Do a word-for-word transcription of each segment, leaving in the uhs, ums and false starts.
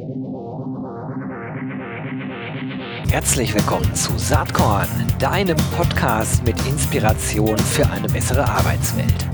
Herzlich willkommen zu Saatkorn, deinem Podcast mit Inspiration für eine bessere Arbeitswelt.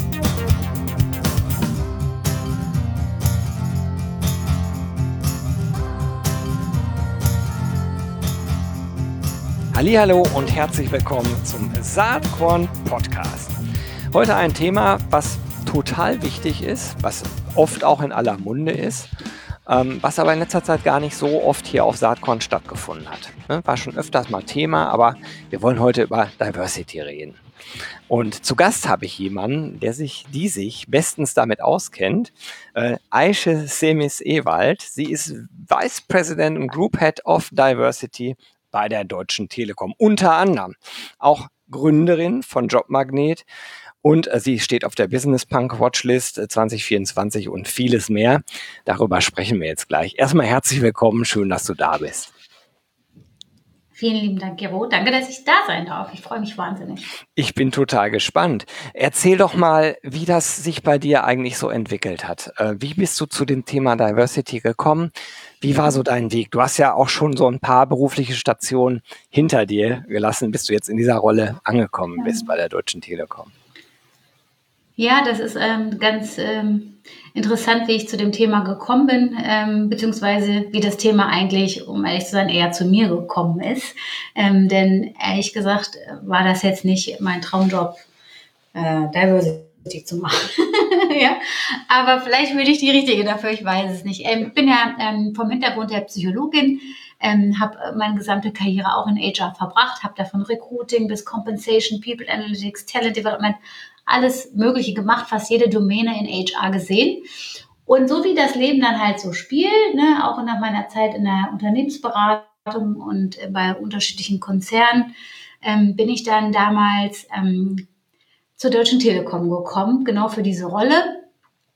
Hallihallo und herzlich willkommen zum Saatkorn Podcast. Heute ein Thema, was total wichtig ist, was oft auch in aller Munde ist, ähm, was aber in letzter Zeit gar nicht so oft hier auf Saatkorn stattgefunden hat. Ne? War schon öfters mal Thema, aber wir wollen heute über Diversity reden. Und zu Gast habe ich jemanden, der sich, die sich bestens damit auskennt, äh, Aische Semes-Ewald. Sie ist Vice President und Group Head of Diversity bei der Deutschen Telekom. Unter anderem auch Gründerin von Jobmagnet und äh, sie steht auf der Business Punk Watchlist äh, zwanzig vierundzwanzig und vieles mehr. Darüber sprechen wir jetzt gleich. Erstmal herzlich willkommen, schön, dass du da bist. Vielen lieben Dank, Gero. Danke, dass ich da sein darf. Ich freue mich wahnsinnig. Ich bin total gespannt. Erzähl doch mal, wie das sich bei dir eigentlich so entwickelt hat. Äh, wie bist du zu dem Thema Diversity gekommen? Wie war so dein Weg? Du hast ja auch schon so ein paar berufliche Stationen hinter dir gelassen, bis du jetzt in dieser Rolle angekommen bist bei der Deutschen Telekom. Ja, das ist ähm, ganz ähm, interessant, wie ich zu dem Thema gekommen bin, ähm, beziehungsweise wie das Thema eigentlich, um ehrlich zu sein, eher zu mir gekommen ist. Ähm, denn ehrlich gesagt war das jetzt nicht mein Traumjob, äh, Diversity zu machen. Ja, aber vielleicht bin ich die Richtige dafür, ich weiß es nicht. Ähm, ich bin ja ähm, vom Hintergrund her Psychologin, ähm, habe meine gesamte Karriere auch in H R verbracht, habe da von Recruiting bis Compensation, People Analytics, Talent Development, alles Mögliche gemacht, fast jede Domäne in H R gesehen. Und so wie das Leben dann halt so spielt, ne, auch nach meiner Zeit in der Unternehmensberatung und äh, bei unterschiedlichen Konzernen, ähm, bin ich dann damals ähm, zur Deutschen Telekom gekommen, genau für diese Rolle.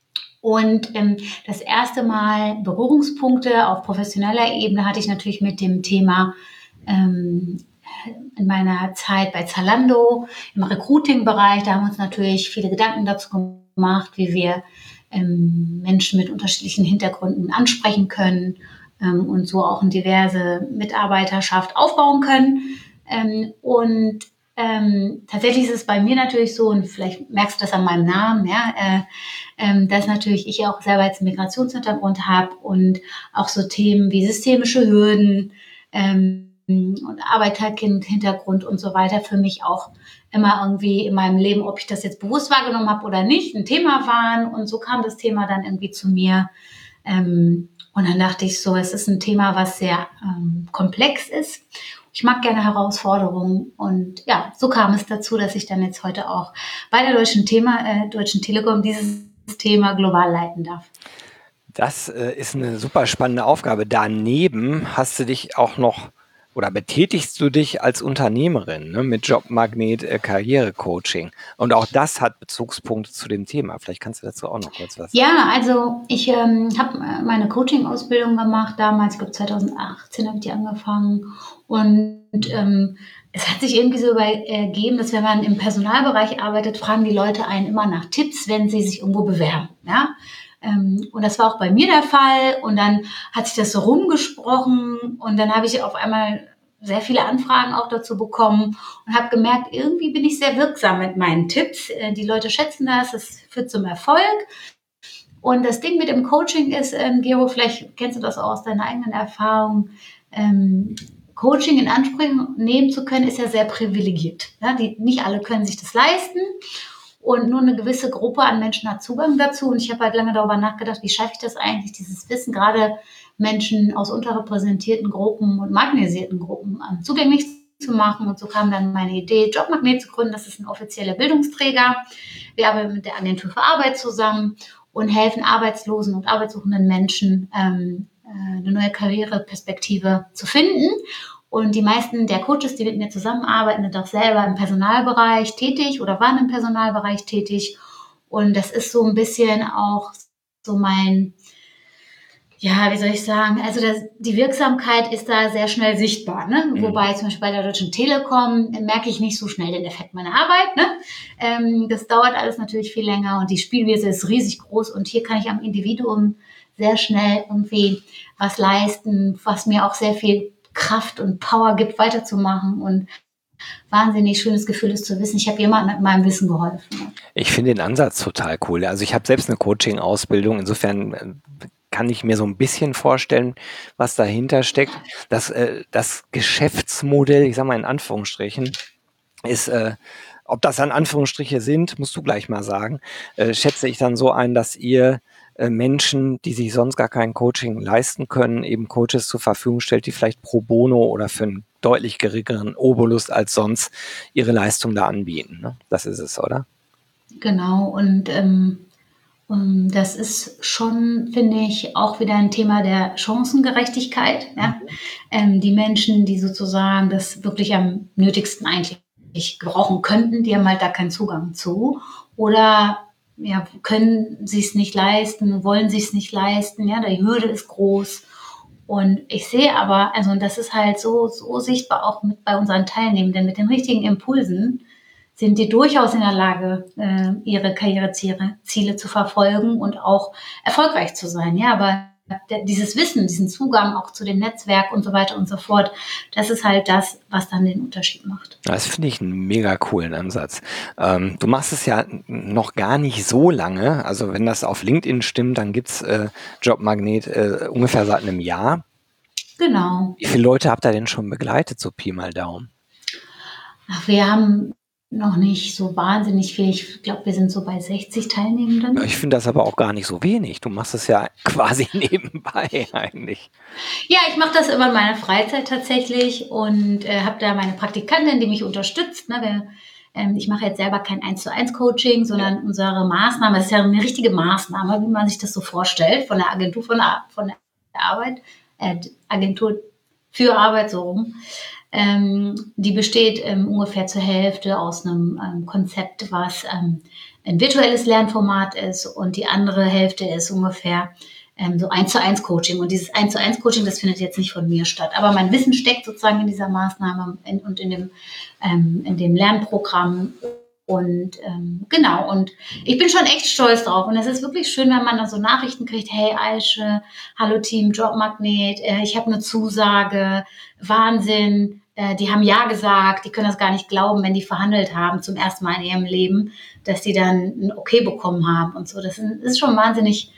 Und ähm, das erste Mal Berührungspunkte auf professioneller Ebene hatte ich natürlich mit dem Thema ähm, in meiner Zeit bei Zalando im Recruiting-Bereich. Da haben wir uns natürlich viele Gedanken dazu gemacht, wie wir ähm, Menschen mit unterschiedlichen Hintergründen ansprechen können ähm, und so auch eine diverse Mitarbeiterschaft aufbauen können. Ähm, und ähm, tatsächlich ist es bei mir natürlich so, und vielleicht merkst du das an meinem Namen, ja, äh, ähm, dass natürlich ich auch selber jetzt einen Migrationshintergrund habe und auch so Themen wie systemische Hürden, ähm, und Arbeiterkind-Hintergrund und so weiter für mich auch immer irgendwie in meinem Leben, ob ich das jetzt bewusst wahrgenommen habe oder nicht, ein Thema waren. Und so kam das Thema dann irgendwie zu mir. Ähm, und dann dachte ich so, es ist ein Thema, was sehr ähm, komplex ist. Ich mag gerne Herausforderungen. Und ja, so kam es dazu, dass ich dann jetzt heute auch bei der Deutschen, Thema, äh, Deutschen Telekom dieses Thema global leiten darf. Das äh, ist eine super spannende Aufgabe. Daneben hast du dich auch noch oder betätigst du dich als Unternehmerin, ne, mit Jobmagnet äh, Karrierecoaching. Und auch das hat Bezugspunkte zu dem Thema. Vielleicht kannst du dazu auch noch kurz was sagen. Ja, also ich ähm, habe meine Coaching-Ausbildung gemacht damals, ich glaube zwanzig achtzehn habe ich die angefangen. Und ähm, es hat sich irgendwie so ergeben, dass wenn man im Personalbereich arbeitet, fragen die Leute einen immer nach Tipps, wenn sie sich irgendwo bewerben. Ja? Ähm, und das war auch bei mir der Fall. Und dann hat sich das so rumgesprochen und dann habe ich auf einmal sehr viele Anfragen auch dazu bekommen und habe gemerkt, irgendwie bin ich sehr wirksam mit meinen Tipps. Äh, die Leute schätzen das, das führt zum Erfolg. Und das Ding mit dem Coaching ist, ähm, Gero, vielleicht kennst du das auch aus deiner eigenen Erfahrung, ähm, Coaching in Anspruch nehmen zu können, ist ja sehr privilegiert. Ja, die, nicht alle können sich das leisten. Und nur eine gewisse Gruppe an Menschen hat Zugang dazu. Und ich habe halt lange darüber nachgedacht, wie schaffe ich das eigentlich, dieses Wissen gerade Menschen aus unterrepräsentierten Gruppen und marginalisierten Gruppen um, zugänglich zu machen. Und so kam dann meine Idee, Jobmagnet zu gründen. Das ist ein offizieller Bildungsträger. Wir arbeiten mit der Agentur für Arbeit zusammen und helfen arbeitslosen und arbeitssuchenden Menschen, ähm, eine neue Karriereperspektive zu finden. Und die meisten der Coaches, die mit mir zusammenarbeiten, sind auch selber im Personalbereich tätig oder waren im Personalbereich tätig. Und das ist so ein bisschen auch so mein, ja, wie soll ich sagen, also das, die Wirksamkeit ist da sehr schnell sichtbar. Ne? Mhm. Wobei zum Beispiel bei der Deutschen Telekom merke ich nicht so schnell den Effekt meiner Arbeit. Ne? Ähm, das dauert alles natürlich viel länger und die Spielwiese ist riesig groß. Und hier kann ich am Individuum sehr schnell irgendwie was leisten, was mir auch sehr viel Kraft und Power gibt, weiterzumachen und wahnsinnig schönes Gefühl ist zu wissen, ich habe jemandem mit meinem Wissen geholfen. Ich finde den Ansatz total cool. Also ich habe selbst eine Coaching-Ausbildung, insofern äh, kann ich mir so ein bisschen vorstellen, was dahinter steckt. Das, äh, das Geschäftsmodell, ich sage mal in Anführungsstrichen, ist, äh, ob das dann Anführungsstriche sind, musst du gleich mal sagen, äh, schätze ich dann so ein, dass ihr äh, Menschen, die sich sonst gar kein Coaching leisten können, eben Coaches zur Verfügung stellt, die vielleicht pro bono oder für einen deutlich geringeren Obolus als sonst ihre Leistung da anbieten. Ne? Das ist es, oder? Genau, und ähm, und das ist schon, finde ich, auch wieder ein Thema der Chancengerechtigkeit. Ja? Ähm, die Menschen, die sozusagen das wirklich am nötigsten eigentlich gebrauchen könnten, die haben halt da keinen Zugang zu. Oder ja, können sie es nicht leisten, wollen sie es nicht leisten. Ja, die Hürde ist groß. Und ich sehe aber, also und das ist halt so, so sichtbar auch mit bei unseren Teilnehmenden, mit den richtigen Impulsen sind die durchaus in der Lage, äh, ihre Karriereziele Ziele zu verfolgen und auch erfolgreich zu sein. Ja, aber der, dieses Wissen, diesen Zugang auch zu dem Netzwerk und so weiter und so fort, das ist halt das, was dann den Unterschied macht. Das finde ich einen mega coolen Ansatz. Ähm, du machst es ja noch gar nicht so lange. Also wenn das auf LinkedIn stimmt, dann gibt's äh, Jobmagnet äh, ungefähr seit einem Jahr. Genau. Wie viele Leute habt ihr denn schon begleitet, so Pi mal Daumen? Ach, wir haben noch nicht so wahnsinnig viel. Ich glaube, wir sind so bei sechzig Teilnehmenden. Ich finde das aber auch gar nicht so wenig. Du machst es ja quasi nebenbei eigentlich. Ja, ich mache das immer in meiner Freizeit tatsächlich und äh, habe da meine Praktikantin, die mich unterstützt. Ne? Wir, ähm, ich mache jetzt selber kein eins zu eins Coaching, sondern unsere Maßnahme, das ist ja eine richtige Maßnahme, wie man sich das so vorstellt, von der Agentur von der, von der Arbeit, äh, Agentur für Arbeit so rum. Ähm, die besteht ähm, ungefähr zur Hälfte aus einem ähm, Konzept, was ähm, ein virtuelles Lernformat ist und die andere Hälfte ist ungefähr ähm, so eins zu eins Coaching. Und dieses eins zu eins Coaching, das findet jetzt nicht von mir statt. Aber mein Wissen steckt sozusagen in dieser Maßnahme in, und in dem, ähm, in dem Lernprogramm. Und ähm, genau, und ich bin schon echt stolz drauf. Und es ist wirklich schön, wenn man dann so Nachrichten kriegt, hey Aische, hallo Team Jobmagnet, äh, ich habe eine Zusage, Wahnsinn, äh, die haben ja gesagt, die können das gar nicht glauben, wenn die verhandelt haben zum ersten Mal in ihrem Leben, dass die dann ein Okay bekommen haben und so. Das ist schon wahnsinnig,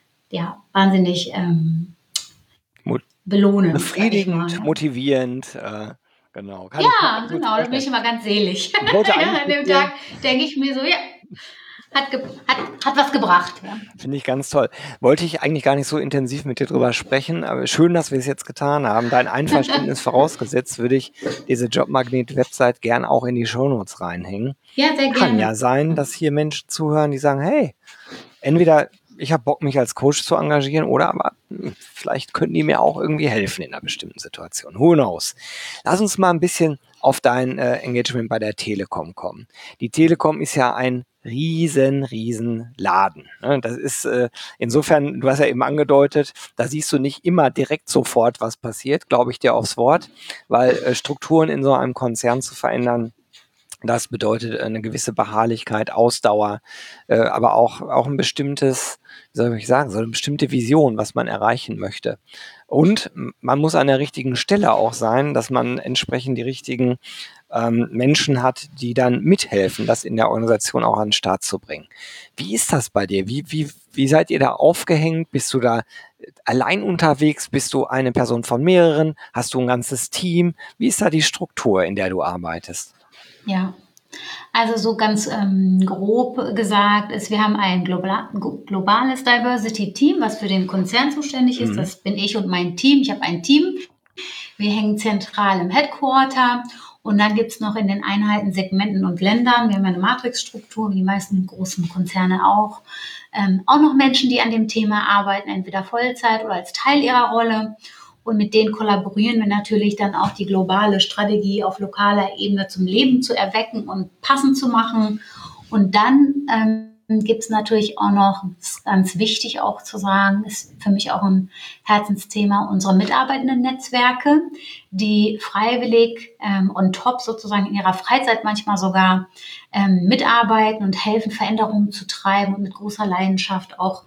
ja, wahnsinnig ähm, Mut- belohnend. Befriedigend, sag ich mal, ne? motivierend, äh, genau. Kann ich Ja, mir gut genau, da bin ich vorstellen. immer ganz selig. Ich wollte Ja, eigentlich an mit dem dir- Tag denke ich mir so, ja, hat, ge hat, hat was gebracht. Ja. Finde ich ganz toll. Wollte ich eigentlich gar nicht so intensiv mit dir drüber sprechen, aber schön, dass wir es jetzt getan haben. Dein Einverständnis vorausgesetzt, würde ich diese Jobmagnet-Website gern auch in die Shownotes reinhängen. Ja, sehr Kann gerne. ja sein, dass hier Menschen zuhören, die sagen, hey, entweder ich habe Bock, mich als Coach zu engagieren oder aber hm, vielleicht könnten die mir auch irgendwie helfen in einer bestimmten Situation. Who knows? Lass uns mal ein bisschen auf dein äh, Engagement bei der Telekom kommen. Die Telekom ist ja ein riesen, riesen Laden. Ne? Das ist äh, insofern, du hast ja eben angedeutet, da siehst du nicht immer direkt sofort, was passiert, glaube ich dir aufs Wort, weil äh, Strukturen in so einem Konzern zu verändern, das bedeutet eine gewisse Beharrlichkeit, Ausdauer, äh, aber auch, auch ein bestimmtes, wie soll ich sagen, so eine bestimmte Vision, was man erreichen möchte. Und man muss an der richtigen Stelle auch sein, dass man entsprechend die richtigen ähm, Menschen hat, die dann mithelfen, das in der Organisation auch an den Start zu bringen. Wie ist das bei dir? Wie, wie, wie seid ihr da aufgehängt? Bist du da allein unterwegs? Bist du eine Person von mehreren? Hast du ein ganzes Team? Wie ist da die Struktur, in der du arbeitest? Ja, also so ganz ähm, grob gesagt ist, wir haben ein global, globales Diversity-Team, was für den Konzern zuständig ist. Mhm. Das bin ich und mein Team. Ich habe ein Team. Wir hängen zentral im Headquarter und dann gibt es noch in den Einheiten, Segmenten und Ländern, wir haben eine Matrixstruktur, wie die meisten großen Konzerne auch, ähm, auch noch Menschen, die an dem Thema arbeiten, entweder Vollzeit oder als Teil ihrer Rolle. Und mit denen kollaborieren wir natürlich dann auch die globale Strategie auf lokaler Ebene zum Leben zu erwecken und passend zu machen. Und dann ähm, gibt es natürlich auch noch, das ist ganz wichtig auch zu sagen, ist für mich auch ein Herzensthema, unsere mitarbeitenden Netzwerke, die freiwillig ähm, on top sozusagen in ihrer Freizeit manchmal sogar ähm, mitarbeiten und helfen, Veränderungen zu treiben und mit großer Leidenschaft auch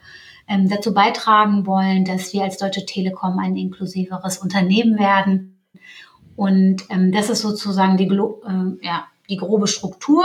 ähm, dazu beitragen wollen, dass wir als Deutsche Telekom ein inklusiveres Unternehmen werden. Und ähm, das ist sozusagen die, äh, ja, die grobe Struktur.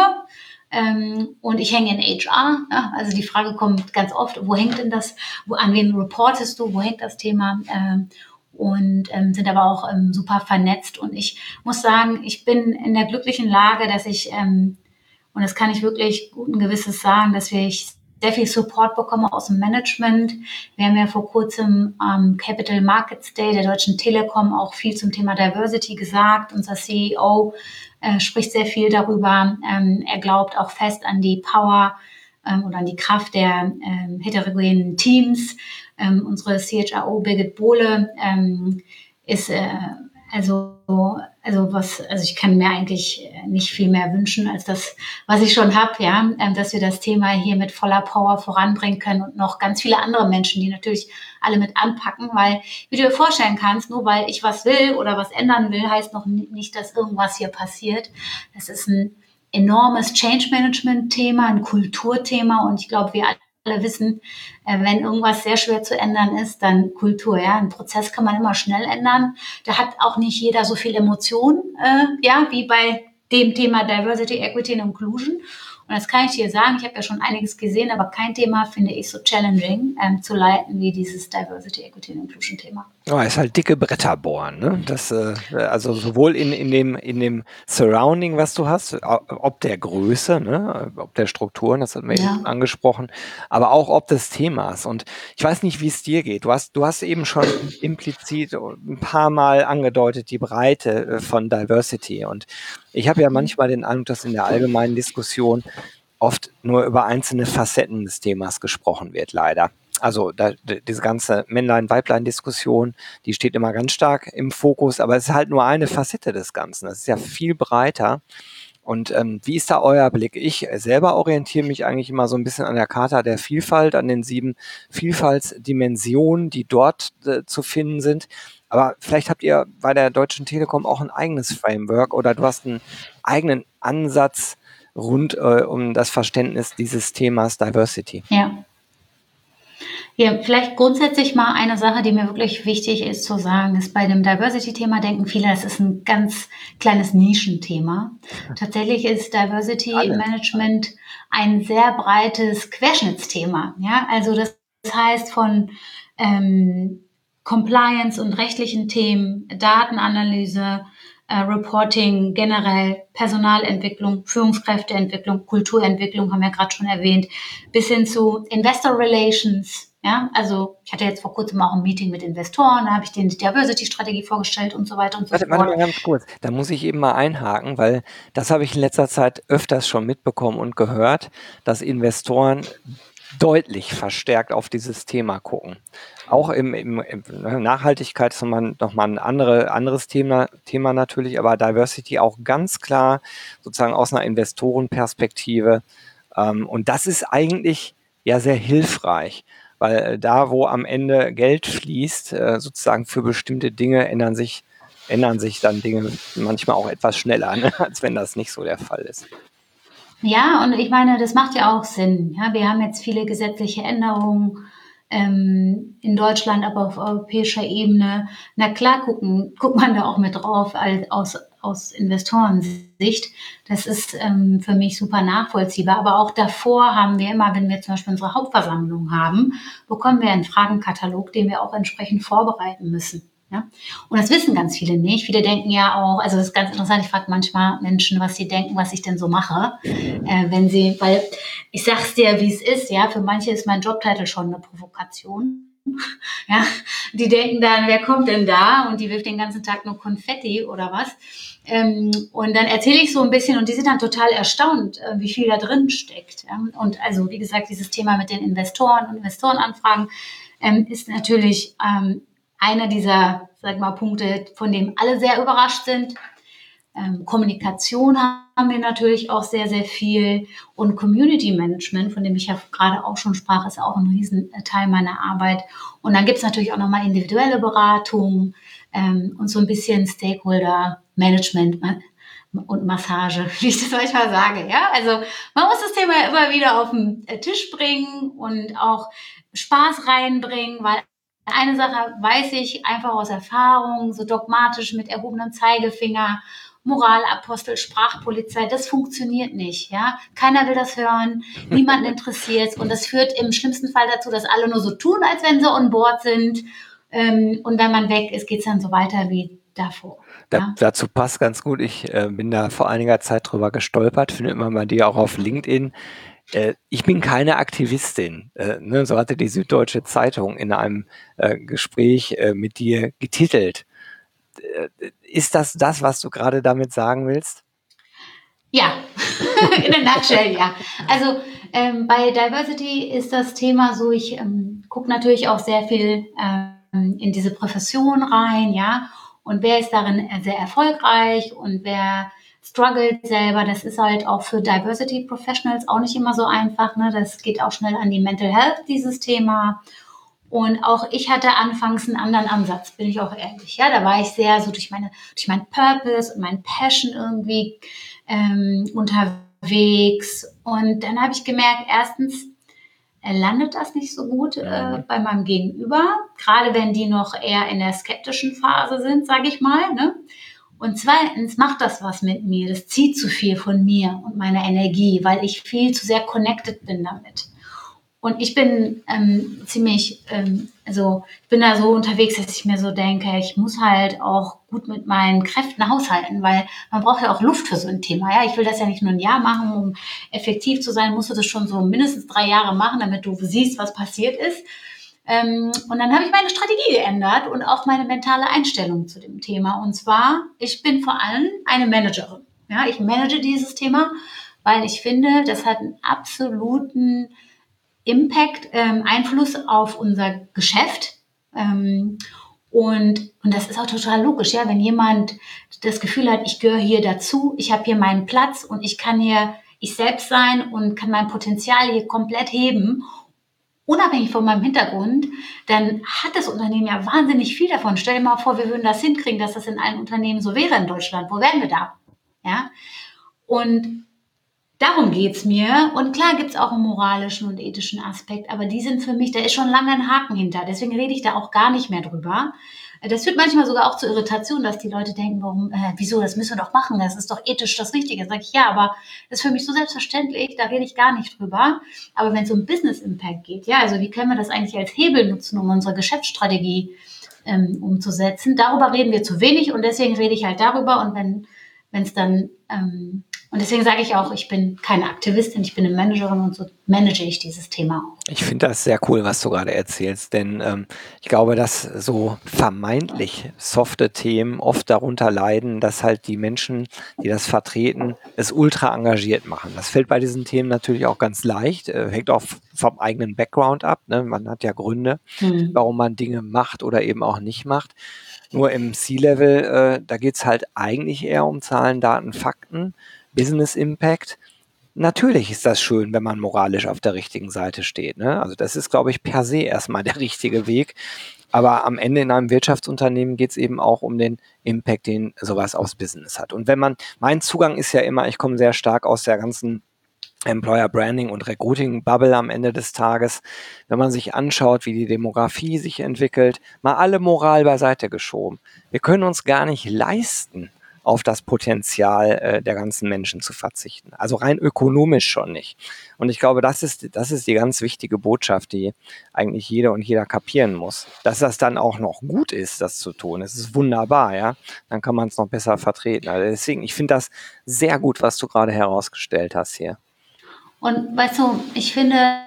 Ähm, und ich hänge in H R. Ja, also die Frage kommt ganz oft, wo hängt denn das, wo, an wen reportest du, wo hängt das Thema? Ähm, und ähm, sind aber auch ähm, super vernetzt. Und ich muss sagen, ich bin in der glücklichen Lage, dass ich, ähm, und das kann ich wirklich guten Gewisses sagen, dass wir ich sehr viel Support bekomme aus dem Management. Wir haben ja vor kurzem am ähm, Capital Markets Day der Deutschen Telekom auch viel zum Thema Diversity gesagt. Unser C E O äh, spricht sehr viel darüber. Ähm, er glaubt auch fest an die Power ähm, oder an die Kraft der ähm, heterogenen Teams. Ähm, unsere C H R O Birgit Bohle ähm, ist äh, also also was also ich kann mir eigentlich nicht viel mehr wünschen als das, was ich schon habe, ja, ähm, dass wir das Thema hier mit voller Power voranbringen können und noch ganz viele andere Menschen, die natürlich alle mit anpacken, weil wie du dir vorstellen kannst, nur weil ich was will oder was ändern will, heißt noch nicht, dass irgendwas hier passiert. Das ist ein enormes Change-Management-Thema, ein Kulturthema und ich glaube, wir alle wissen, wenn irgendwas sehr schwer zu ändern ist, dann Kultur. Ja, einen Prozess kann man immer schnell ändern. Da hat auch nicht jeder so viel Emotion, äh, ja, wie bei dem Thema Diversity, Equity and Inclusion. Und das kann ich dir sagen, ich habe ja schon einiges gesehen, aber kein Thema finde ich so challenging ähm, zu leiten wie dieses Diversity, Equity and Inclusion Thema. Oh, ist halt dicke Bretter bohren, ne? Das, äh, also sowohl in, in dem, in dem Surrounding, was du hast, ob der Größe, ne? Ob der Strukturen, das hatten wir ja eben angesprochen, aber auch ob des Themas. Und ich weiß nicht, wie es dir geht. Du hast, du hast eben schon implizit ein paar Mal angedeutet, die Breite von Diversity. Und ich habe ja manchmal den Eindruck, dass in der allgemeinen Diskussion oft nur über einzelne Facetten des Themas gesprochen wird, leider. Also da, diese ganze Männlein-Weiblein-Diskussion, die steht immer ganz stark im Fokus, aber es ist halt nur eine Facette des Ganzen. Das ist ja viel breiter. Und ähm, wie ist da euer Blick? Ich selber orientiere mich eigentlich immer so ein bisschen an der Charta der Vielfalt, an den sieben Vielfaltsdimensionen, die dort äh, zu finden sind. Aber vielleicht habt ihr bei der Deutschen Telekom auch ein eigenes Framework oder du hast einen eigenen Ansatz rund äh, um das Verständnis dieses Themas Diversity. Ja. Ja, vielleicht grundsätzlich mal eine Sache, die mir wirklich wichtig ist zu sagen, ist bei dem Diversity-Thema denken viele, das ist ein ganz kleines Nischenthema. Tatsächlich ist Diversity Alle. Management ein sehr breites Querschnittsthema. Ja, also das heißt von ähm, Compliance und rechtlichen Themen, Datenanalyse, äh, Reporting, generell Personalentwicklung, Führungskräfteentwicklung, Kulturentwicklung, haben wir gerade schon erwähnt, bis hin zu Investor Relations. Ja, also ich hatte jetzt vor kurzem auch ein Meeting mit Investoren, da habe ich denen die Diversity-Strategie vorgestellt und so weiter und so warte, fort. Warte mal ganz kurz, da muss ich eben mal einhaken, weil das habe ich in letzter Zeit öfters schon mitbekommen und gehört, dass Investoren deutlich verstärkt auf dieses Thema gucken. Auch im, im, im Nachhaltigkeit ist nochmal, nochmal ein andere, anderes Thema, Thema natürlich, aber Diversity auch ganz klar sozusagen aus einer Investorenperspektive. Ähm, und das ist eigentlich ja sehr hilfreich, weil da, wo am Ende Geld fließt, äh, sozusagen für bestimmte Dinge ändern sich, ändern sich dann Dinge manchmal auch etwas schneller, ne, als wenn das nicht so der Fall ist. Ja, und ich meine, das macht ja auch Sinn. Ja, wir haben jetzt viele gesetzliche Änderungen ähm, in Deutschland, aber auf europäischer Ebene. Na klar, gucken, guckt man da auch mit drauf als, aus, aus Investorensicht. Das ist ähm, für mich super nachvollziehbar. Aber auch davor haben wir immer, wenn wir zum Beispiel unsere Hauptversammlung haben, bekommen wir einen Fragenkatalog, den wir auch entsprechend vorbereiten müssen. Ja? Und das wissen ganz viele nicht. Viele denken ja auch, also das ist ganz interessant, ich frage manchmal Menschen, was sie denken, was ich denn so mache, äh, wenn sie, weil ich sag's dir, wie es ist, ja, für manche ist mein Jobtitel schon eine Provokation. Ja, die denken dann, wer kommt denn da? Und die wirft den ganzen Tag nur Konfetti oder was. Ähm, und dann erzähle ich so ein bisschen und die sind dann total erstaunt, äh, wie viel da drin steckt. Ja? Und also, wie gesagt, dieses Thema mit den Investoren und Investorenanfragen ähm, ist natürlich ähm, einer dieser, sag mal, Punkte, von dem alle sehr überrascht sind. Ähm, Kommunikation haben wir natürlich auch sehr, sehr viel. Und Community Management, von dem ich ja gerade auch schon sprach, ist auch ein Riesenteil meiner Arbeit. Und dann gibt es natürlich auch nochmal individuelle Beratung ähm, und so ein bisschen Stakeholder Management und Massage, wie ich das manchmal sage. Ja, also man muss das Thema immer wieder auf den Tisch bringen und auch Spaß reinbringen, weil eine Sache weiß ich einfach aus Erfahrung, so dogmatisch mit erhobenem Zeigefinger, Moralapostel, Sprachpolizei, das funktioniert nicht, ja. Keiner will das hören, niemanden interessiert und das führt im schlimmsten Fall dazu, dass alle nur so tun, als wenn sie on board sind. Ähm, und wenn man weg ist, geht es dann so weiter wie davor. Da, Ja? Dazu passt ganz gut, ich äh, bin da vor einiger Zeit drüber gestolpert, findet man bei dir auch auf LinkedIn. Äh, ich bin keine Aktivistin, äh, ne? So hatte die Süddeutsche Zeitung in einem äh, Gespräch äh, mit dir getitelt. Äh, ist das das, was du gerade damit sagen willst? Ja, in a nutshell, ja. Also ähm, bei Diversity ist das Thema so, ich ähm, gucke natürlich auch sehr viel ähm, in diese Profession rein, ja, und wer ist darin sehr erfolgreich und wer struggelt selber, das ist halt auch für Diversity Professionals auch nicht immer so einfach, ne? Das geht auch schnell an die Mental Health, dieses Thema. Und auch ich hatte anfangs einen anderen Ansatz, bin ich auch ehrlich. Ja, da war ich sehr so durch meine, durch meinen Purpose und meinen Passion irgendwie ähm, unterwegs. Und dann habe ich gemerkt, erstens, er landet das nicht so gut äh, bei meinem Gegenüber, gerade wenn die noch eher in der skeptischen Phase sind, sage ich mal. Ne? Und zweitens macht das was mit mir. Das zieht zu viel von mir und meiner Energie, weil ich viel zu sehr connected bin damit. Und ich bin ähm, ziemlich, ähm, also ich bin da so unterwegs, dass ich mir so denke, ich muss halt auch gut mit meinen Kräften haushalten, weil man braucht ja auch Luft für so ein Thema. Ja, ich will das ja nicht nur ein Jahr machen, um effektiv zu sein, musst du das schon so mindestens drei Jahre machen, damit du siehst, was passiert ist. Ähm, und dann habe ich meine Strategie geändert und auch meine mentale Einstellung zu dem Thema. Und zwar, ich bin vor allem eine Managerin. Ja, ich manage dieses Thema, weil ich finde, das hat einen absoluten Impact, ähm, Einfluss auf unser Geschäft. Ähm, und, und das ist auch total logisch, ja, wenn jemand das Gefühl hat, ich gehöre hier dazu, ich habe hier meinen Platz und ich kann hier ich selbst sein und kann mein Potenzial hier komplett heben, unabhängig von meinem Hintergrund, dann hat das Unternehmen ja wahnsinnig viel davon. Stell dir mal vor, wir würden das hinkriegen, dass das in allen Unternehmen so wäre in Deutschland. Wo wären wir da? Ja? Und darum geht's mir. Und klar gibt's auch einen moralischen und ethischen Aspekt, aber die sind für mich, da ist schon lange ein Haken hinter. Deswegen rede ich da auch gar nicht mehr drüber. Das führt manchmal sogar auch zu Irritation, dass die Leute denken, warum, äh, wieso, das müssen wir doch machen, das ist doch ethisch das Richtige. Sag ich, ja, aber das ist für mich so selbstverständlich, da rede ich gar nicht drüber. Aber wenn es um Business Impact geht, ja, also wie können wir das eigentlich als Hebel nutzen, um unsere Geschäftsstrategie ähm, umzusetzen, darüber reden wir zu wenig und deswegen rede ich halt darüber und wenn wenn es dann ähm, und deswegen sage ich auch, ich bin keine Aktivistin, ich bin eine Managerin und so manage ich dieses Thema auch. Ich finde das sehr cool, was du gerade erzählst, denn ähm, ich glaube, dass so vermeintlich softe Themen oft darunter leiden, dass halt die Menschen, die das vertreten, es ultra engagiert machen. Das fällt bei diesen Themen natürlich auch ganz leicht, äh, hängt auch vom eigenen Background ab. Ne? Man hat ja Gründe, hm. warum man Dinge macht oder eben auch nicht macht. Nur im C-Level, äh, da geht's halt eigentlich eher um Zahlen, Daten, Fakten, Business Impact. Natürlich ist das schön, wenn man moralisch auf der richtigen Seite steht. Ne? Also das ist, glaube ich, per se erstmal der richtige Weg. Aber am Ende in einem Wirtschaftsunternehmen geht es eben auch um den Impact, den sowas aufs Business hat. Und wenn man, mein Zugang ist ja immer, ich komme sehr stark aus der ganzen Employer Branding und Recruiting Bubble am Ende des Tages. Wenn man sich anschaut, wie die Demografie sich entwickelt, mal alle Moral beiseite geschoben. Wir können uns gar nicht leisten, auf das Potenzial äh, der ganzen Menschen zu verzichten. Also rein ökonomisch schon nicht. Und ich glaube, das ist, das ist die ganz wichtige Botschaft, die eigentlich jeder und jeder kapieren muss. Dass das dann auch noch gut ist, das zu tun. Es ist wunderbar, ja. Dann kann man es noch besser vertreten. Also deswegen, ich finde das sehr gut, was du gerade herausgestellt hast hier. Und weißt du, ich finde,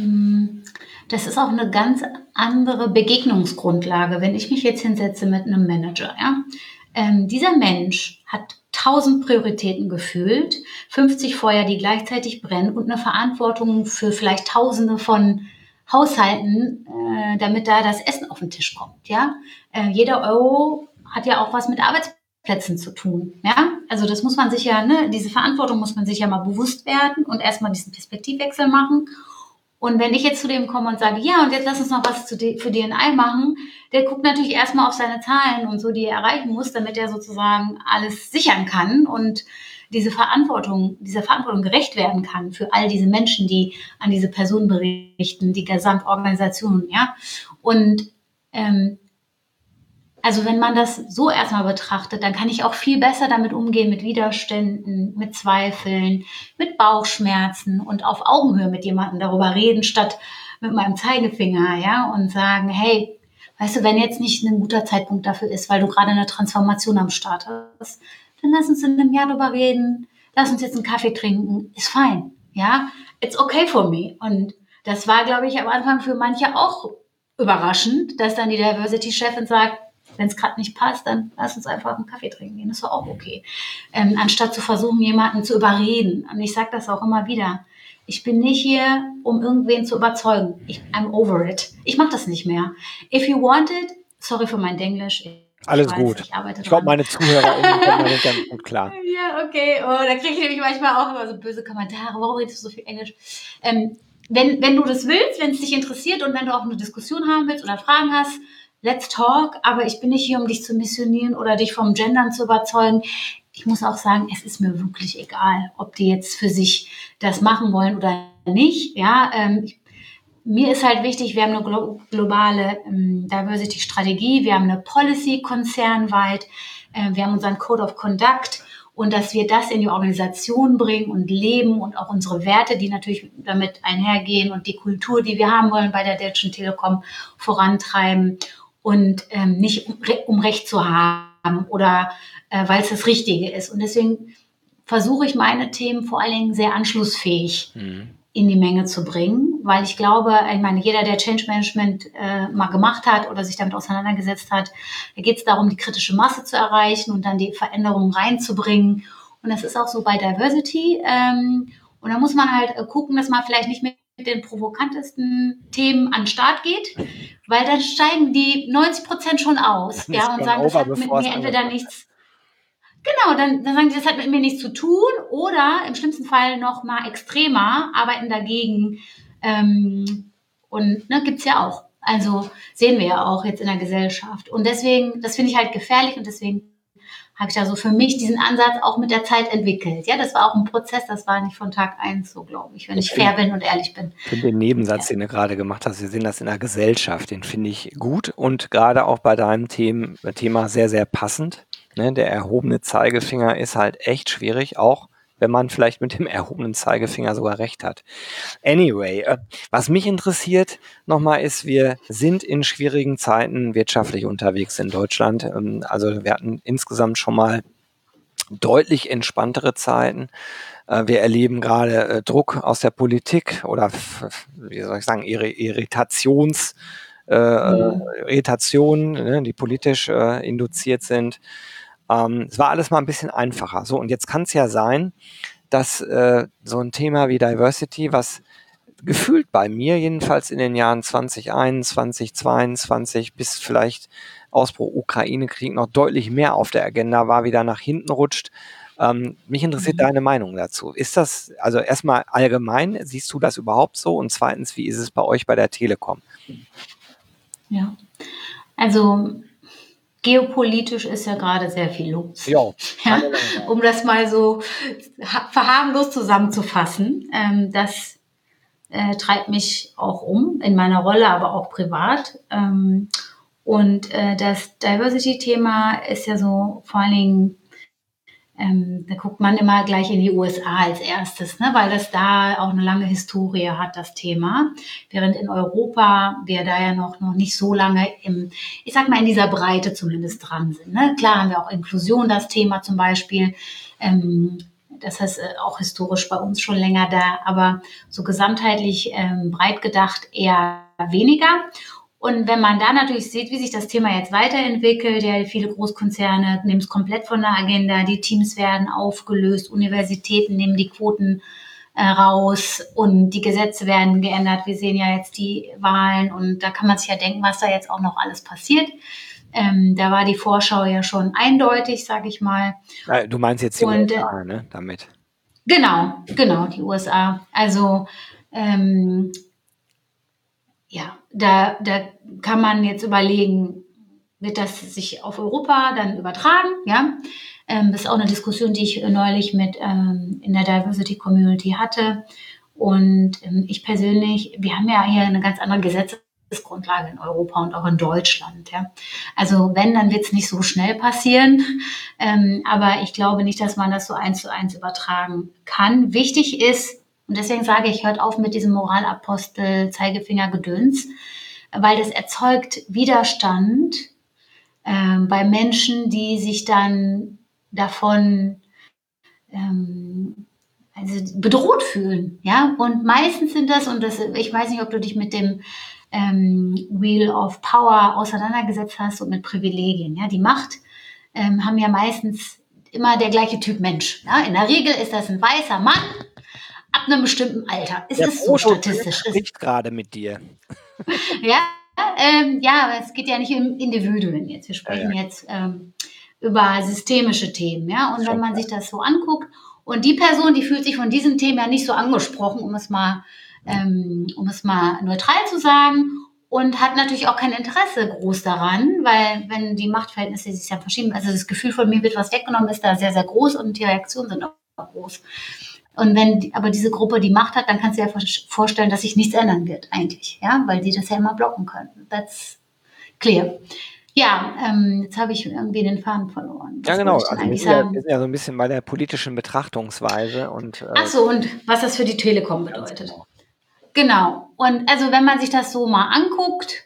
das ist auch eine ganz andere Begegnungsgrundlage, wenn ich mich jetzt hinsetze mit einem Manager, ja. Ähm, dieser Mensch hat tausend Prioritäten gefühlt, fünfzig Feuer, die gleichzeitig brennen und eine Verantwortung für vielleicht Tausende von Haushalten, äh, damit da das Essen auf den Tisch kommt. Ja, äh, jeder Euro hat ja auch was mit Arbeitsplätzen zu tun. Ja, also das muss man sich ja, ne, diese Verantwortung muss man sich ja mal bewusst werden und erstmal diesen Perspektivwechsel machen. Und wenn ich jetzt zu dem komme und sage, ja, und jetzt lass uns noch was zu D- für D und I machen, der guckt natürlich erstmal auf seine Zahlen und so, die er erreichen muss, damit er sozusagen alles sichern kann und diese Verantwortung, dieser Verantwortung gerecht werden kann für all diese Menschen, die an diese Person berichten, die Gesamtorganisation, ja. Und ähm, also wenn man das so erstmal betrachtet, dann kann ich auch viel besser damit umgehen, mit Widerständen, mit Zweifeln, mit Bauchschmerzen und auf Augenhöhe mit jemandem darüber reden, statt mit meinem Zeigefinger, ja, und sagen, hey, weißt du, wenn jetzt nicht ein guter Zeitpunkt dafür ist, weil du gerade eine Transformation am Start hast, dann lass uns in einem Jahr darüber reden, lass uns jetzt einen Kaffee trinken, ist fein, ja, it's okay for me. Und das war, glaube ich, am Anfang für manche auch überraschend, dass dann die Diversity-Chefin sagt, wenn es gerade nicht passt, dann lass uns einfach einen Kaffee trinken gehen, ist doch auch okay. Ähm, anstatt zu versuchen, jemanden zu überreden. Und ich sage das auch immer wieder. Ich bin nicht hier, um irgendwen zu überzeugen. Ich, I'm over it. Ich mache das nicht mehr. If you want it, sorry für mein Denglisch. Alles weiß, gut. Ich, arbeite ich glaube, meine ZuhörerInnen kommen damit ganz gut klar. Ja, okay. Oh, da kriege ich nämlich manchmal auch immer so böse Kommentare. Warum redest du so viel Englisch? Ähm, wenn, wenn du das willst, wenn es dich interessiert und wenn du auch eine Diskussion haben willst oder Fragen hast, let's talk, aber ich bin nicht hier, um dich zu missionieren oder dich vom Gendern zu überzeugen. Ich muss auch sagen, es ist mir wirklich egal, ob die jetzt für sich das machen wollen oder nicht. Ja, ähm, ich, mir ist halt wichtig, wir haben eine glo- globale ähm, Diversity-Strategie, wir haben eine Policy konzernweit, äh, wir haben unseren Code of Conduct und dass wir das in die Organisation bringen und leben und auch unsere Werte, die natürlich damit einhergehen und die Kultur, die wir haben wollen bei der Deutschen Telekom, vorantreiben. Und ähm, nicht um, um Recht zu haben oder äh, weil es das Richtige ist. Und deswegen versuche ich meine Themen vor allen Dingen sehr anschlussfähig mhm. in die Menge zu bringen, weil ich glaube, ich meine, jeder, der Change Management äh, mal gemacht hat oder sich damit auseinandergesetzt hat, da geht es darum, die kritische Masse zu erreichen und dann die Veränderungen reinzubringen. Und das ist auch so bei Diversity. Ähm, und da muss man halt äh, gucken, dass man vielleicht nicht mit den provokantesten Themen an den Start geht, weil dann steigen die neunzig Prozent schon aus, ja, und sagen, das hat mit mir entweder nichts, genau, dann, dann sagen die, das hat mit mir nichts zu tun oder im schlimmsten Fall noch mal extremer, arbeiten dagegen ähm, und ne, gibt's ja auch, also sehen wir ja auch jetzt in der Gesellschaft und deswegen, das finde ich halt gefährlich und deswegen habe ich da so für mich diesen Ansatz auch mit der Zeit entwickelt. Ja, das war auch ein Prozess, das war nicht von Tag eins so, glaube ich, wenn ich, ich fair bin und ehrlich bin. Ich finde den Nebensatz, ja. den du gerade gemacht hast, wir sehen das in der Gesellschaft, den finde ich gut und gerade auch bei deinem Thema, Thema sehr, sehr passend. Ne, der erhobene Zeigefinger ist halt echt schwierig, auch wenn man vielleicht mit dem erhobenen Zeigefinger sogar recht hat. Anyway, äh, was mich interessiert nochmal ist, wir sind in schwierigen Zeiten wirtschaftlich unterwegs in Deutschland. Ähm, also wir hatten insgesamt schon mal deutlich entspanntere Zeiten. Äh, wir erleben gerade äh, Druck aus der Politik oder, wie soll ich sagen, Irri- Irritations, äh, mhm. Irritationen, ne, die politisch äh, induziert sind. Ähm, es war alles mal ein bisschen einfacher. So, und jetzt kann es ja sein, dass äh, so ein Thema wie Diversity, was gefühlt bei mir jedenfalls in den Jahren zwanzig einundzwanzig, zweiundzwanzig bis vielleicht Ausbruch Ukraine-Krieg noch deutlich mehr auf der Agenda war, wieder nach hinten rutscht. Ähm, mich interessiert mhm. deine Meinung dazu. Ist das, also erstmal allgemein, siehst du das überhaupt so? Und zweitens, wie ist es bei euch bei der Telekom? Ja, also geopolitisch ist ja gerade sehr viel los. Jo, ja, um das mal so verharmlos zusammenzufassen. Ähm, das äh, treibt mich auch um, in meiner Rolle, aber auch privat. Ähm, und äh, das Diversity-Thema ist ja so vor allen Dingen, ähm, da guckt man immer gleich in die U S A als erstes, ne, weil das da auch eine lange Historie hat, das Thema. Während in Europa wir da ja noch, noch nicht so lange im, ich sag mal, in dieser Breite zumindest dran sind. Ne? Klar haben wir auch Inklusion, das Thema zum Beispiel. Ähm, das heißt äh, auch historisch bei uns schon länger da, aber so gesamtheitlich ähm, breit gedacht eher weniger. Und wenn man da natürlich sieht, wie sich das Thema jetzt weiterentwickelt, ja, viele Großkonzerne nehmen es komplett von der Agenda, die Teams werden aufgelöst, Universitäten nehmen die Quoten äh, raus und die Gesetze werden geändert. Wir sehen ja jetzt die Wahlen und da kann man sich ja denken, was da jetzt auch noch alles passiert. Ähm, da war die Vorschau ja schon eindeutig, sage ich mal. Du meinst jetzt die und, U S A, ne, damit? Genau, genau, die U S A. Also ähm, ja, da, da kann man jetzt überlegen, wird das sich auf Europa dann übertragen, ja. Ähm, das ist auch eine Diskussion, die ich neulich mit ähm, in der Diversity Community hatte. Und ähm, ich persönlich, wir haben ja hier eine ganz andere Gesetzesgrundlage in Europa und auch in Deutschland. Ja. Also wenn, dann wird es nicht so schnell passieren. Ähm, aber ich glaube nicht, dass man das so eins zu eins übertragen kann. Wichtig ist, und deswegen sage ich, hört auf mit diesem Moralapostel, Zeigefinger-Gedöns, weil das erzeugt Widerstand ähm, bei Menschen, die sich dann davon ähm, also bedroht fühlen, ja, und meistens sind das, und das, ich weiß nicht, ob du dich mit dem ähm, Wheel of Power auseinandergesetzt hast und mit Privilegien, ja, die Macht ähm, haben ja meistens immer der gleiche Typ Mensch, ja, in der Regel ist das ein weißer Mann ab einem bestimmten Alter, es Der ist so Prototyp statistisch, spricht gerade mit dir. ja, ähm, ja, aber es geht ja nicht um Individuen jetzt, wir sprechen Ja, ja. jetzt ähm, über systemische Themen, ja, und wenn Schon man klar. sich das so anguckt, und die Person, die fühlt sich von diesem Thema nicht so angesprochen, um es mal, ähm, um es mal neutral zu sagen, und hat natürlich auch kein Interesse groß daran, weil wenn die Machtverhältnisse sich ja verschieben, also das Gefühl von mir wird was weggenommen, ist da sehr, sehr groß und die Reaktionen sind auch groß. Und wenn die, aber diese Gruppe die Macht hat, dann kannst du dir ja vorstellen, dass sich nichts ändern wird eigentlich, ja, weil die das ja immer blocken können. That's clear. Ja, ähm, jetzt habe ich irgendwie den Faden verloren. Ja, Was genau. wollte ich denn Also wir eigentlich sind ja, wir sagen? sind ja so ein bisschen bei der politischen Betrachtungsweise und Ach äh, so, und was das für die Telekom ganz bedeutet. genau. Genau. Und also wenn man sich das so mal anguckt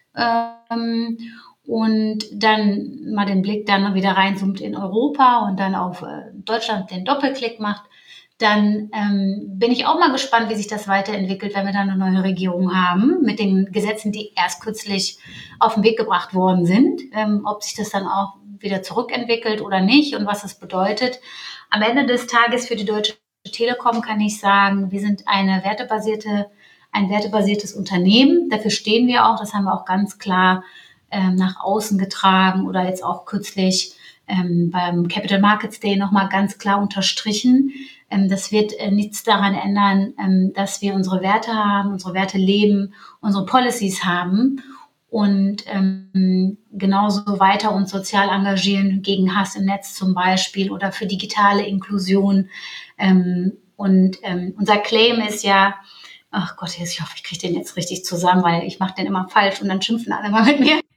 ähm, und dann mal den Blick dann wieder reinzoomt in Europa und dann auf äh, Deutschland den Doppelklick macht, dann ähm, bin ich auch mal gespannt, wie sich das weiterentwickelt, wenn wir dann eine neue Regierung haben, mit den Gesetzen, die erst kürzlich auf den Weg gebracht worden sind, ähm, ob sich das dann auch wieder zurückentwickelt oder nicht und was das bedeutet. Am Ende des Tages für die Deutsche Telekom kann ich sagen, wir sind eine wertebasierte, ein wertebasiertes Unternehmen. Dafür stehen wir auch. Das haben wir auch ganz klar ähm, nach außen getragen oder jetzt auch kürzlich ähm, beim Capital Markets Day nochmal ganz klar unterstrichen. Ähm, das wird äh, nichts daran ändern, ähm, dass wir unsere Werte haben, unsere Werte leben, unsere Policies haben und ähm, genauso weiter uns sozial engagieren gegen Hass im Netz zum Beispiel oder für digitale Inklusion. Ähm, und ähm, unser Claim ist ja, ach Gott, ich hoffe, ich kriege den jetzt richtig zusammen, weil ich mache den immer falsch und dann schimpfen alle mal mit mir.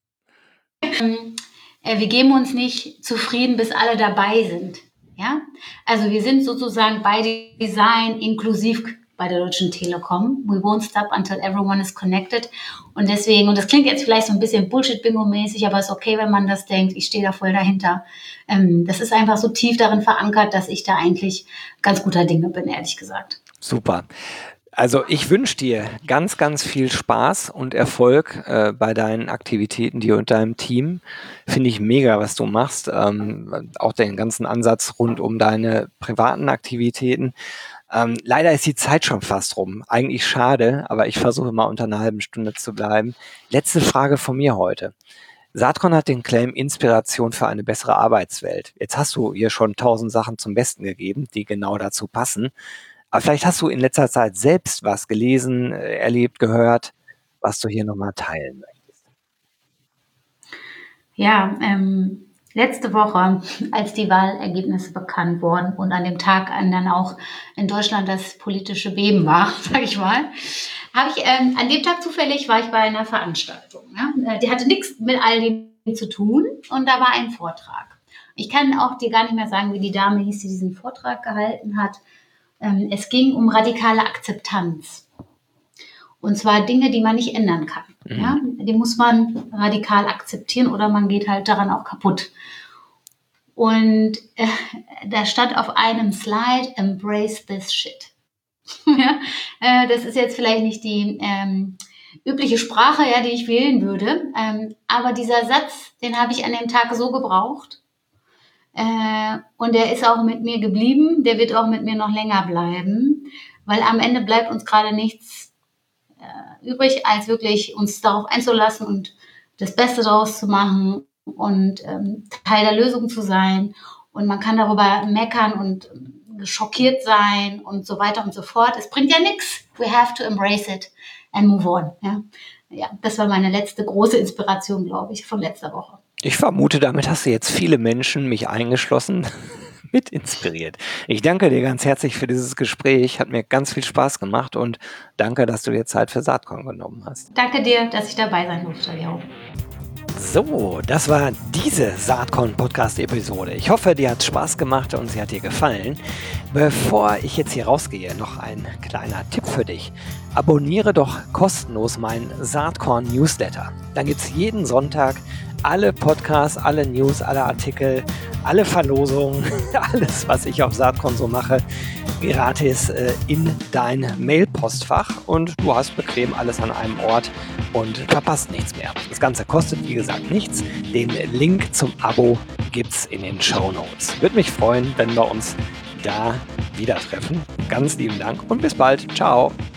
Ähm, äh, wir geben uns nicht zufrieden, bis alle dabei sind. Ja? Also wir sind sozusagen by Design inklusiv bei der Deutschen Telekom. We won't stop until everyone is connected. Und deswegen, und das klingt jetzt vielleicht so ein bisschen Bullshit-Bingo-mäßig, aber es ist okay, wenn man das denkt. Ich stehe da voll dahinter. Ähm, das ist einfach so tief darin verankert, dass ich da eigentlich ganz guter Dinge bin, ehrlich gesagt. Super. Also ich wünsche dir ganz, ganz viel Spaß und Erfolg äh, bei deinen Aktivitäten, dir und deinem Team. Finde ich mega, was du machst. Ähm, auch den ganzen Ansatz rund um deine privaten Aktivitäten. Ähm, leider ist die Zeit schon fast rum. Eigentlich schade, aber ich versuche mal unter einer halben Stunde zu bleiben. Letzte Frage von mir heute. Saatkorn hat den Claim Inspiration für eine bessere Arbeitswelt. Jetzt hast du hier schon tausend Sachen zum Besten gegeben, die genau dazu passen. Aber vielleicht hast du in letzter Zeit selbst was gelesen, äh, erlebt, gehört, was du hier nochmal teilen möchtest. Ja, ähm, letzte Woche, als die Wahlergebnisse bekannt wurden und an dem Tag, an dann auch in Deutschland das politische Beben war, sage ich mal, habe ich ähm, an dem Tag zufällig war ich bei einer Veranstaltung. Ja? Die hatte nichts mit all dem zu tun und da war ein Vortrag. Ich kann auch dir gar nicht mehr sagen, wie die Dame hieß, die diesen Vortrag gehalten hat. Ähm, es ging um radikale Akzeptanz. Und zwar Dinge, die man nicht ändern kann. Mhm. Ja? Die muss man radikal akzeptieren oder man geht halt daran auch kaputt. Und äh, da stand auf einem Slide, embrace this shit. ja? äh, das ist jetzt vielleicht nicht die ähm, übliche Sprache, ja, die ich wählen würde. Ähm, aber dieser Satz, den habe ich an dem Tag so gebraucht. Äh, und der ist auch mit mir geblieben. Der wird auch mit mir noch länger bleiben. Weil am Ende bleibt uns gerade nichts übrig, als wirklich uns darauf einzulassen und das Beste daraus zu machen und ähm, Teil der Lösung zu sein. Und man kann darüber meckern und schockiert sein und so weiter und so fort. Es bringt ja nichts. We have to embrace it and move on. Ja, ja, das war meine letzte große Inspiration, glaube ich, von letzter Woche. Ich vermute, damit hast du jetzt viele Menschen, mich eingeschlossen, mit inspiriert. Ich danke dir ganz herzlich für dieses Gespräch. Hat mir ganz viel Spaß gemacht und danke, dass du dir Zeit für Saatkorn genommen hast. Danke dir, dass ich dabei sein durfte, Leo. So, das war diese Saatkorn-Podcast-Episode. Ich hoffe, dir hat es Spaß gemacht und sie hat dir gefallen. Bevor ich jetzt hier rausgehe, noch ein kleiner Tipp für dich. Abonniere doch kostenlos meinen Saatkorn-Newsletter. Dann gibt es jeden Sonntag alle Podcasts, alle News, alle Artikel, alle Verlosungen, alles, was ich auf Saatkorn so mache, gratis äh, in dein Mailpostfach und du hast bequem alles an einem Ort und verpasst nichts mehr. Das Ganze kostet, wie gesagt, nichts. Den Link zum Abo gibt's in den Shownotes. Würde mich freuen, wenn wir uns da wieder treffen. Ganz lieben Dank und bis bald. Ciao.